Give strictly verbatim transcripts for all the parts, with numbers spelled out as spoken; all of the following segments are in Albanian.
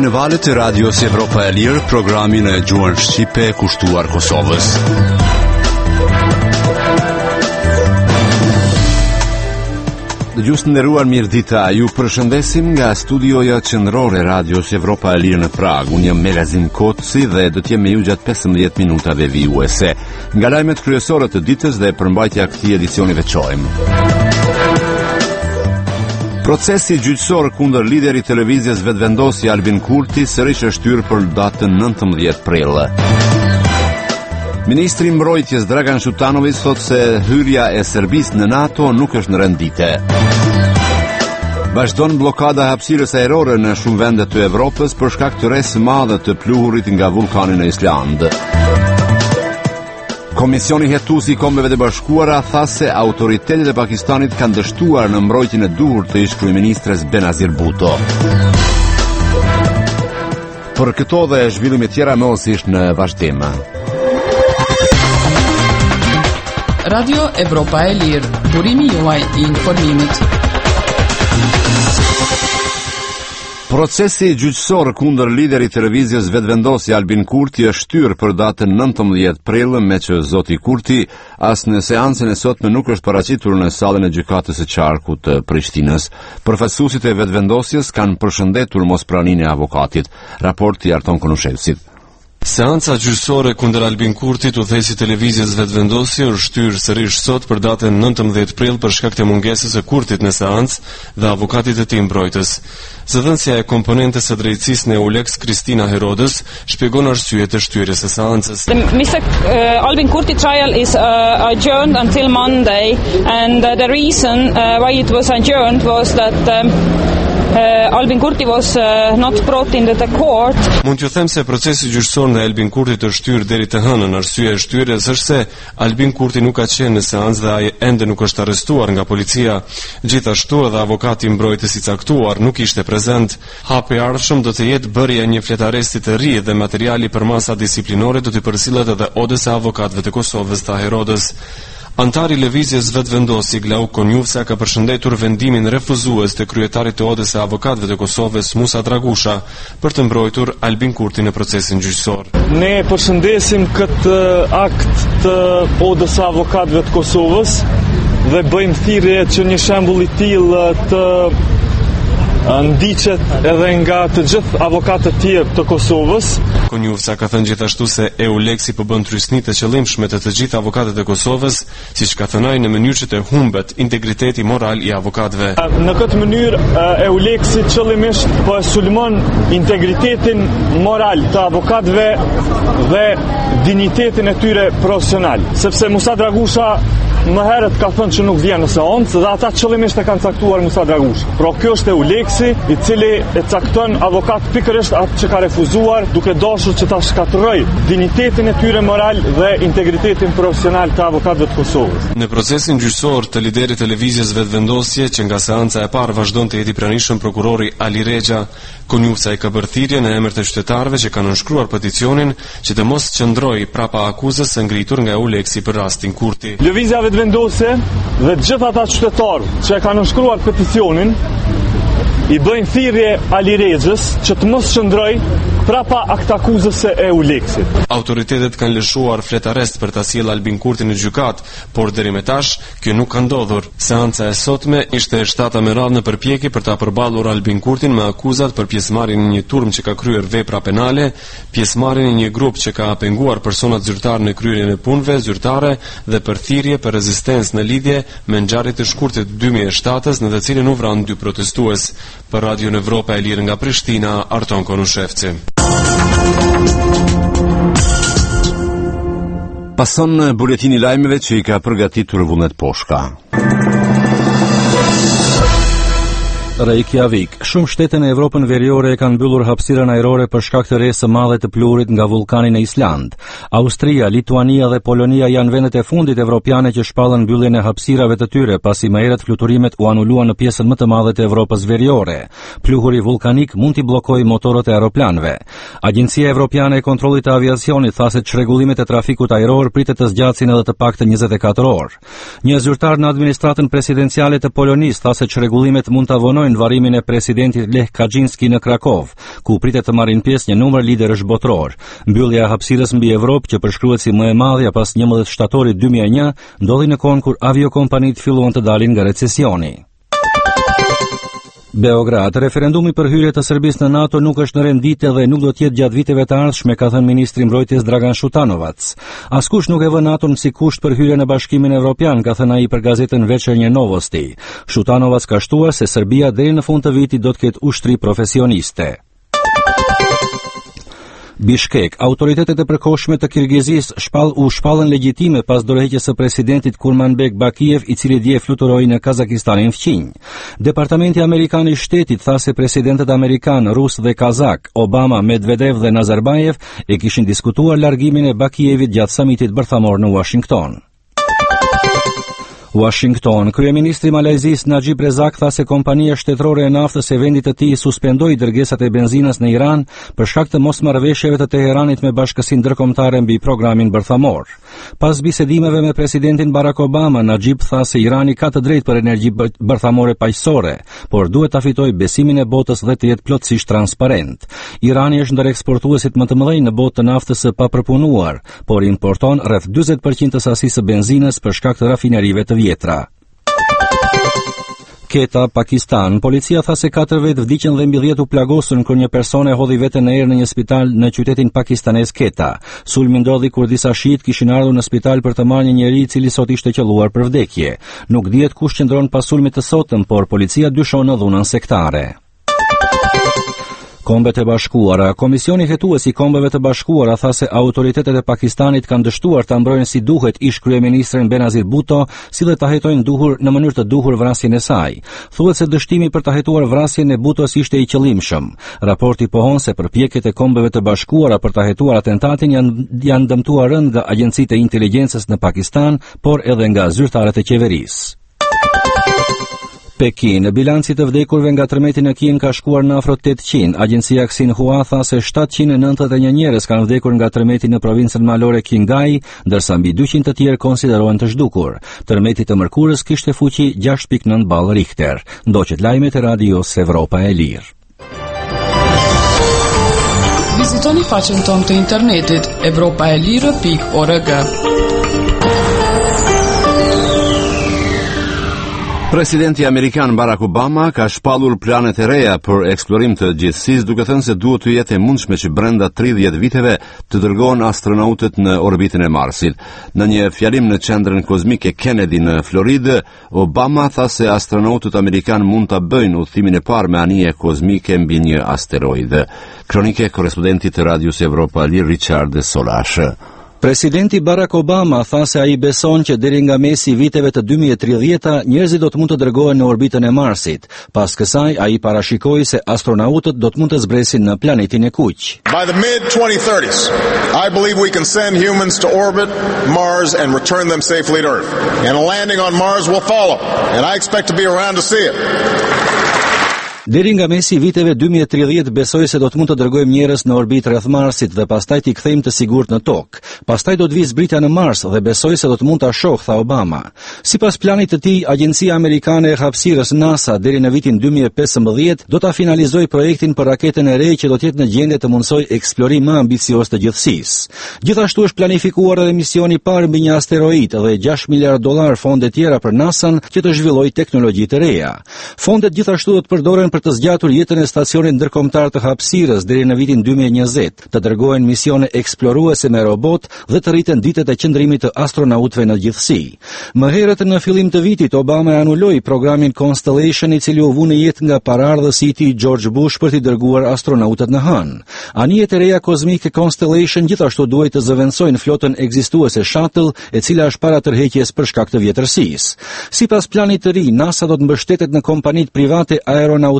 në valët e radios Evropa e Lirë, programin e gjuhën shqipe kushtuar Kosovës. Dëgjues të nderuar, mirëdita. Ju përshëndesim nga studioja qendrore e radios Evropa e Lirë në Prag. Unë jam Melazim Koci dhe do të jem me ju gjatë pesëmbëdhjetë minutave vijuese. Nga lajmet kryesore të ditës dhe përmbajtja e këtij edicioni veçojmë. Procesi gjyqësor kundër lideri i televizjes vetëvendosje Albin Kurti sërish është shtyrë për datën nëntëmbëdhjetë prill. Ministri i Mbrojtjes Dragan Shutanović thotë se hyrja e Serbisë në NATO nuk është në rendite. Vazhdon bllokada e hapësirës ajrore në shumë vende të Evropës për shkak të rresë së madhe të pluhurit nga vulkani në Island. Komisioni hetues i Kombeve të Bashkuara tha se autoritetet e Pakistanit kanë dështuar në mbrojtjen e duhur të ish kryeministres Benazir Bhutto. Për këto dhe zhvillime tjera mosisht në vazhdim. Radio Evropa e Lirë, burimi juaj i informimit. Procesi gjyqësor kundër liderit të televizjes vetëvendosje Albin Kurti është shtyrë për datën nëntëmbëdhjetë prill, me që zoti Kurti as në seancën e sotme nuk është paraqitur në sallën e gjykatës së qarkut të Prishtinës. Përfaqësuesit e vetëvendosjes kanë përshëndetur mospraninë e avokatit. Raporti i Arton Konushevsit. Seanca gjyqësore kundër Albin Kurtit, udhëheqësi i televizjes vetëvendosje, është shtyrë sërish sot për datën nëntëmbëdhjetë prill për shkak të mungesës së Kurtit në seancë dhe avokatit të tij mbrojtës. Zëdhënësja e komponentes së drejtësisë në Eulex, Kristina Herodës, shpjegon arsyet e shtyrjes së seancës. Mister Uh, Albin Kurti trial is uh, adjourned until Monday, and uh, the reason uh, why it was adjourned was that um, Uh, Albin Kurti was uh, not brought into the court. Mund t'ju them se procesi gjyqësor ndaj Albin Kurtit është shtyrë deri të hënën. Arsyeja e shtyrjes është se Albin Kurti nuk ka qenë në seancë dhe ai ende nuk është arrestuar nga policia. Gjithashtu edhe avokati i mbrojtës i caktuar nuk ishte prezent. Hapi i ardhshëm do të jetë bërja e një fletaresti të ri dhe materiali për masa disiplinore do t'i përcillet edhe odës e avokatëve të Kosovës të Herodës. Antari i lëvizjes vetëvendosje Glauk Konjufsa ka përshëndetur vendimin refuzues të kryetarit të odës së avokatëve të Kosovës Musa Draguša për të mbrojtur Albin Kurti në procesin gjyqësor. Ne përshëndesim këtë akt të odës së avokatëve të Kosovës dhe bëjmë thirrje që një shembull i tillë të ndiqet edhe nga të gjithë avokatët tjerë të Kosovës. Konjufsa ka thënë gjithashtu se Euleksi po bën trysni të qëllimshme të të gjithë avokatët e Kosovës, siç ka thënë ai, në mënyrë që të humbet integriteti moral i avokatëve. Në këtë mënyrë Euleksi qëllimisht po e sulmon integritetin moral të avokatëve dhe dinjitetin e tyre profesional, sepse Musa Dragusha më herët ka thënë që nuk vjen në seancë dhe ata qëllimisht e kanë caktuar Musa Dragusha. Pra kjo është Euleksi i cili e cakton avokat pikërisht atë që ka refuzuar, duke dashur që ta shkatërrojë dinjitetin e tyre moral dhe integritetin profesional të avokatëve të Kosovës. Në procesin gjyqësor të liderit të televizjes vetëvendosje, që nga seanca e parë vazhdon të jeti i pranishëm prokurori Ali Rexha, Konjufsa i ka bërë thirrje në emër të qytetarëve që kanë nënshkruar peticionin që të mos qëndrojë prapa akuzës së ngritur nga Euleksi për rastin Kurti. Lëvizja vetëvendosje dhe gjithë ata qytetarë që e kanë nënshkruar peticionin i bëjnë thirrje Ali Rexhës që të mos qëndrojë prapa akt akuzës së Euleksit. Autoritetet kanë lëshuar fletarest për ta sjellë Albin Kurti në gjykat, por deri më tash kjo nuk ka ndodhur. Seanca e sotme ishte e shtata me radhë në përpjekje për ta përballur Albin Kurtin me akuzat për pjesëmarrjen në një turm që ka kryer vepra penale, pjesëmarrjen në një grup që ka penguar persona zyrtar në kryerjen e punëve zyrtare dhe për thirrje për rezistencë në lidhje me ngjarjet e shkurtë të dy mijë e shtatës në të cilën u vranë dy protestues. Për Radio Evropa e Lirë nga Prishtina, Arton Konushevci. Pason buletini i lajmeve që i ka përgatitur Vullnet Poshka. Reykjavik. Shumë shtete në Evropën veriore e kanë mbyllur hapësirën ajrore për shkak të rresë së madhe të pluhurit nga vulkani në Island. Austria, Lituania dhe Polonia janë vendet e fundit evropiane që shpallën mbylljen e hapësirave të tyre, pasi më herët fluturimet u anuluan në pjesën më të madhe të Evropës veriore. Pluhuri vulkanik mund t'i bllokojë motorët e aeroplanëve. Agjencia Evropiane e Kontrollit të Aviacionit tha se çrregullimet e trafikut ajror pritet të zgjatësin edhe të paktën njëzet e katër orë. Një zyrtar në administratën presidenciale të Polonisë tha se çrregullimet mund ta vonojnë vazhdojnë varrimin e presidentit Lech Kaczynski në Krakov, ku pritet të marrin pjesë një numër liderësh botror. Mbyllja e hapësirës mbi Evropë, që përshkruhet si më e madhja pas njëmbëdhjetë shtatorit dy mijë e një, ndodhi në kohën kur aviokompanitë filluan të dalin nga recesioni. Beograd, referendumi për hyrje të Serbisë në NATO nuk është në renditje dhe nuk do të jetë gjatë viteve të ardhshme, ka thënë ministri i mbrojtjes Dragan Shutanovac. Askush nuk e vë NATO-n si kusht për hyrjen në Bashkimin Evropian, ka thënë ai për gazetën Večernje Novosti. Shutanovac ka shtuar se Serbia deri në fund të vitit do të ketë ushtri profesioniste. Bishkek, autoritetet e përkohshme të Kirgizisë shpall u shpallën legjitime pas dorëheqjes së presidentit Kurmanbek Bakijev, i cili dje fluturoi në Kazakistanin fqinj. Departamenti amerikan i shtetit tha se presidentët amerikan, rus dhe kazak, Obama, Medvedev dhe Nazarbayev e kishin diskutuar largimin e Bakijevit gjatë samitit bërthamor në Washington. Washington, kryeministri i Malajzisë Najib Razak tha se kompania shtetërore e naftës e vendit të tij suspendoi dërgesat e benzinës në Iran për shkak të mosmarrëveshjeve të Teheranit me Bashkësinë Ndërkombëtare mbi programin bërthamor. Pas bisedimeve me presidentin Barack Obama, Najib tha se Irani ka të drejtë për energji bërthamore paqësore, por duhet ta fitojë besimin e botës dhe të jetë plotësisht transparent. Irani është ndër eksportuesit më të mëdhenj në botë të naftës së papërpunuar, por importon rreth dyzet përqind të sasisë së benzinës për shkak të rafinerive të vjetra. Quetta, Pakistan, policia tha se katër vetë vdiqën dhe mbi dhjetë u plagosën kur një person e hodhi veten në erë në një spital në qytetin pakistanez Quetta. Sulmi ndodhi kur disa shit kishin ardhur në spital për të marrë një njerëz i cili sot ishte qelluar për vdekje. Nuk dihet kush qëndron pas sulmit të sotëm, por policia dyshon në dhunën sektare. Kombet e Bashkuara, Komisioni hetues i Kombeve të Bashkuara tha se autoritetet e Pakistanit kanë dështuar ta mbrojnë si duhet ish kryeministrin Benazir Bhutto, si dhe ta hetojnë duhur në mënyrë të duhur vrasjen e saj. Thuhet se dështimi për ta hetuar vrasjen e Bhuttos ishte i qëllimshëm. Raporti pohon se përpjekjet e Kombeve të Bashkuara për ta hetuar atentatin janë janë dëmtuar rënd nga agjencitë e inteligjencës në Pakistan, por edhe nga zyrtarët e qeverisë. Pekin, bilanci të vdekurve nga tërmeti në Kin ka shkuar në afro tetëqind. Agjencia Xinhua tha se shtatëqind e nëntëdhjetë e një njerëz kanë vdekur nga tërmeti në provincën malore Qinghai, ndërsa mbi dyqind të tjerë konsiderohen të zhdukur. Tërmeti të mërkurës kishte fuqi gjashtë pikë nëntë ballë Richter. Ndoqet lajmet e radios Evropa e Lirë. Vizitoni faqen tonë të internetit evropaelire pikë org. Presidenti amerikan Barack Obama ka shpallur planet e reja për eksplorim të gjithësisë, duke thënë se duhet të jetë e mundshme që brenda tridhjetë viteve të dërgohen astronautët në orbitën e Marsit. Në një fjalim në qendrën kozmike Kennedy në Floridë, Obama tha se astronautët amerikan mund ta bëjnë udhimin e parë me anije kozmike mbi një asteroid. Kronike korrespondentit të Radios Evropa Lirë Richard Solash. Presidenti Barack Obama tha se ai beson që deri nga mesi i viteve të dy mijë e tridhjetë njerëzit do të mund të dërgohen në orbitën e Marsit. Pas kësaj, ai parashikoi se astronautët do të mund të zbresin në planetin e kuq. By the mid twenty thirties, I believe we can send humans to orbit Mars and return them safely to Earth. And a landing on Mars will follow, and I expect to be around to see it. Deri nga mesi i viteve dy mijë e tridhjetë besoj se do të mund të dërgojmë njerëz në orbitë rreth Marsit dhe pastaj t'i kthejmë të sigurt në tokë. Pastaj do të vijë zbritja në Mars dhe besoj se do të mund ta shoh, tha Obama. Sipas planit të tij, Agjencia Amerikane e Hapësirës NASA deri në vitin dy mijë e pesëmbëdhjetë do ta finalizojë projektin për raketën e re që do të jetë në gjendje të mundsojë eksplorim më ambicioz të gjithësisë. Gjithashtu është planifikuar edhe misioni i parë mbi një asteroid dhe gjashtë miliardë dollar fonde tjera për NASA-n që të zhvillojë teknologji të reja. Fondet gjithashtu do të përdoren për të zgjatur jetën e stacionit ndërkombëtar të hapësirës deri në vitin dy mijë e njëzet, të dërgohen misione eksploruese me robot dhe të rriten ditët e qëndrimit të astronautëve në gjithësi. Më herët në fillim të vitit, Obama e anuloi programin Constellation, i cili u vu në jetë nga paraardhësi i tij George Bush për t'i dërguar astronautët në hënë. Anijet e reja kozmike Constellation gjithashtu duhet të zëvendësojnë flotën ekzistuese Shuttle, e cila është para tërheqjes për shkak të vjetërsisë. Sipas planit të ri, NASA do të mbështetet në kompanitë private aeronautike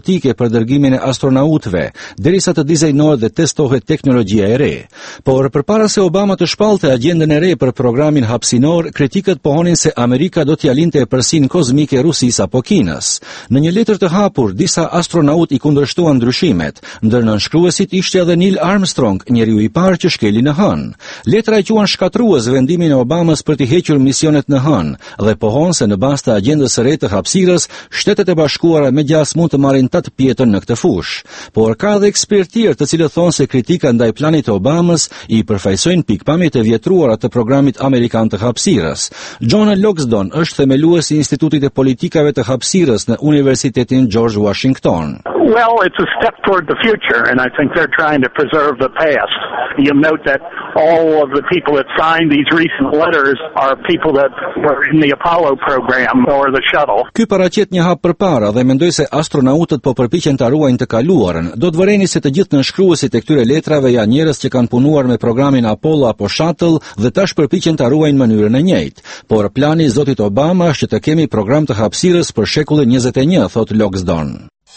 politike për dërgimin e astronautëve, derisa të dizajnohet dhe testohet teknologjia e re. Por përpara se Obama të shpallte agjendën e re për programin hapësinor, kritikët pohonin se Amerika do t'ja linte përsinë kozmike Rusisë apo Kinës. Në një letër të hapur, disa astronautë i kundërshtuan ndryshimet, ndër nënshkruesit ishte edhe Neil Armstrong, njeriu i parë që shkeli në hënë. Letra e quan shkatrues vendimin e Obamas për të hequr misionet në hënë dhe pohon se në bazë të agjendës së re të hapësirës, Shtetet e Bashkuara me gjas mund të marrin tat pjetën në këtë fushë. Por ka edhe ekspertë tjerë të cilët thonë se kritika ndaj planit të Obamas i përfaqësojnë pikpamjet e vjetruara të programit amerikan të hapësirës. John Logsdon është themeluesi i Institutit të Politikave të Hapësirës në Universitetin George Washington. Well, it's a step toward the future, and I think they're trying to preserve the past. You'll note that all of the people that signed these recent letters are people that were in the Apollo program or the shuttle. Ky paraqet një hap përpara dhe mendoj se astronautët po përpiqen ta ruajnë të kaluarën. Do të vëreni se të gjithë nënshkruesit e këtyre letrave janë njerëz që kanë punuar me programin Apollo apo Shuttle dhe tash përpiqen ta ruajnë mënyrën e njëjtë. Por plani i zotit Obama është që të kemi program të hapësirës për shekullin njëzet e një, thot Logsdon.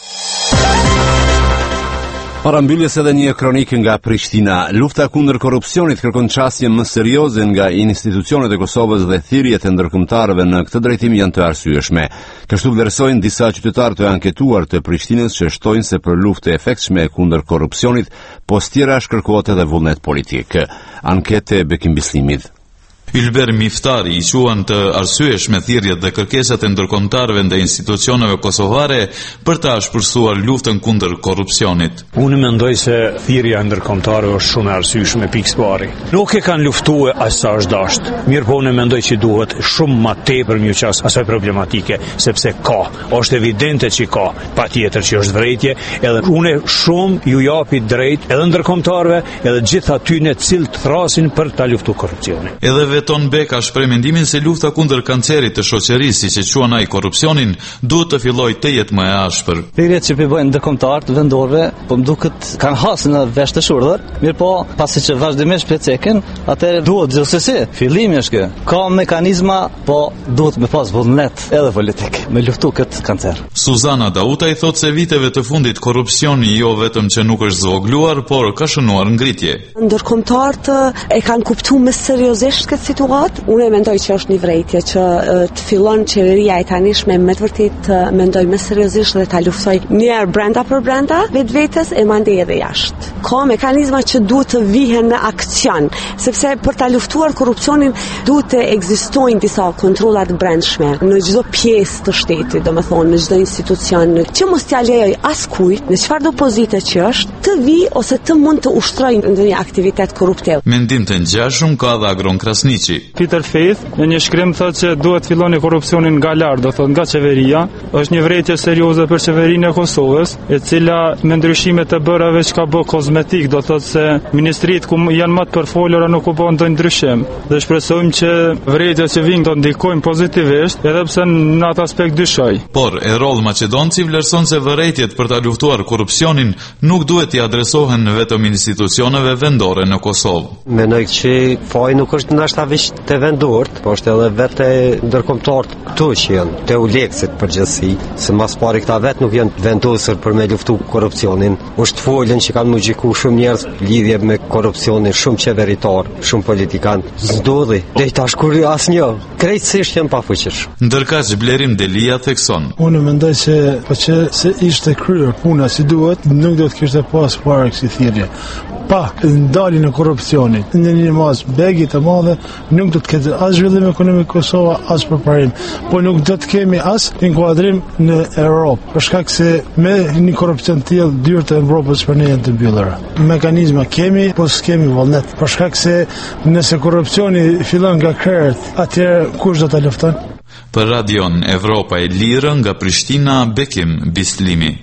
Parambylljes edhe një kronik nga Prishtina. Lufta kundër korrupsionit kërkon çastje më serioze nga institucionet e Kosovës dhe thirrjet e ndërkombëtarëve në këtë drejtim janë të arsyeshme. Kështu vlerësojnë disa qytetarë të anketuar të Prishtinës që shtojnë se për luftë e efektshme kundër korrupsionit, post tjera shkërkohet edhe vullnet politik. Ankete e Bekim Bislimit. Ylber Miftari i quan të arsyeshme thirrjet dhe kërkesat e ndërkombëtarëve ndaj institucioneve kosovare për ta shpërsuar luftën kundër korrupsionit. Unë mendoj se thirrja e ndërkombëtarëve është shumë e arsyeshme pikë pari. Nuk e kanë luftuar as sa është dashur. Mirë po unë mendoj që duhet shumë më tepër më qas asaj problematike, sepse ka, është evidente që ka, patjetër që është vërejtje, edhe unë shumë ju japi drejt edhe ndërkombëtarëve, edhe gjithë aty në cilë thrasin për ta luftuar korrupsionin. Edhe Veton Beka shpreh mendimin se lufta kundër kancerit të shoqërisë, siç e quan ai korrupsionin, duhet të fillojë të jetë më e ashpër. Thirrjet që bëjnë ndërkombëtarët vendorëve, po më duket kanë hasë në vesh të shurdhër, mirë po pasi që vazhdimisht pleceken, atëherë duhet gjithsesi. Fillimi është ky. Ka mekanizma, po duhet me pas vullnet edhe politik me luftu këtë kancer. Suzana Dauta i thot se viteve të fundit korrupsioni jo vetëm që nuk është zvogluar, por ka shënuar ngritje. Ndërkombëtarët e kanë kuptuar më seriozisht këtë situatë. Unë mendoj që është një vërejtje që të fillon qeveria e tanishme me të vërtetë të mendoj më seriozisht dhe ta luftoj një herë brenda për brenda vetvetes e mandej edhe jashtë. Ka mekanizma që duhet të vihen në aksion, sepse për ta luftuar korrupsionin duhet të ekzistojnë disa kontrolla të brendshme në çdo pjesë të shtetit, domethënë në çdo institucion, që mos t'ia lejoj askujt, në çfarëdo pozite që është, të vi ose të mund të ushtrojë ndonjë aktivitet korruptiv. Mendim të ngjashëm ka dhe Agron Krasniqi. Peter Faith në një shkrim thotë që duhet filloni korrupsionin nga lart, do thotë nga qeveria. Është një vërejtje serioze për qeverinë e Kosovës, e cila me ndryshime të bëra veç ka bë kozmetik, do thotë se ministritë ku janë më të përfolura nuk u bën ndonjë ndryshim. Dhe shpresojmë që vërejtjet që vijnë do ndikojnë pozitivisht, edhe pse në atë aspekt dyshoj. Por Erroll Maqedonci vlerëson se vërejtjet për ta luftuar korrupsionin nuk duhet t'i adresohen vetëm institucioneve vendore në Kosovë. Mendoj që faji nuk është ndoshta vetëm te vendorët, por është edhe vetë ndërkombëtarët këtu që janë te uleksit përgjithësi, se mas pari këta vetë nuk janë vendosur për me luftu korrupsionin. Është folën që kanë muzhiku shumë njerëz lidhje me korrupsionin, shumë qeveritar, shumë politikan. Zdodhi, deri tash kur asnjë, krejtësisht janë pafuqish. Ndërkaq Blerim Delia thekson. Unë mendoj se po që se ishte kryer puna si duhet, nuk do të kishte pas parë kësi thirrje. Pa ndaljen e korrupsionit në një mas begi të madhe, nuk do të ketë as zhvillim ekonomik Kosova, as përparim, po nuk do të kemi as inkuadrim në Europë, për shkak se me një korrupsion të tillë dyert e Evropës për ne janë të mbyllura. Mekanizma kemi, po s'kemi vullnet, për shkak se nëse korrupsioni fillon nga krerët, atëherë kush do ta lufton? Për Radion Evropa e Lirë nga Prishtina, Bekim Bislimi.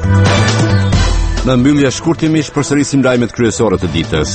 Në mbyllje shkurtimisht përsërisim lajmet kryesore të ditës.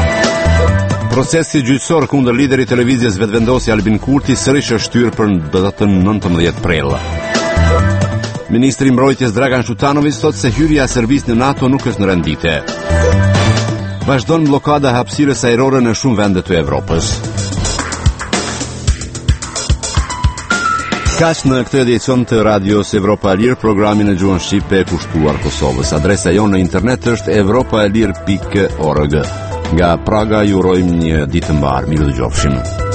Procesi gjyqësor kundër liderit televizjes vetëvendosje Albin Kurti sërish është shtyr për datën nëntëmbëdhjetë prill. Ministri i Mbrojtjes Dragan Shutanović thotë se hyrja e Serbisë në NATO nuk është në rendite. Vazhdon bllokada e hapësirës ajrore në shumë vende të Evropës. Kaq në këtë edicion të Radios Evropa e Lirë, programin e gjuhën shqipe e kushtuar Kosovës. Adresa jonë në internet është evropaelir pikë org. Nga Praga ju urojmë një ditë të mbar. Mirë dëgjofshim.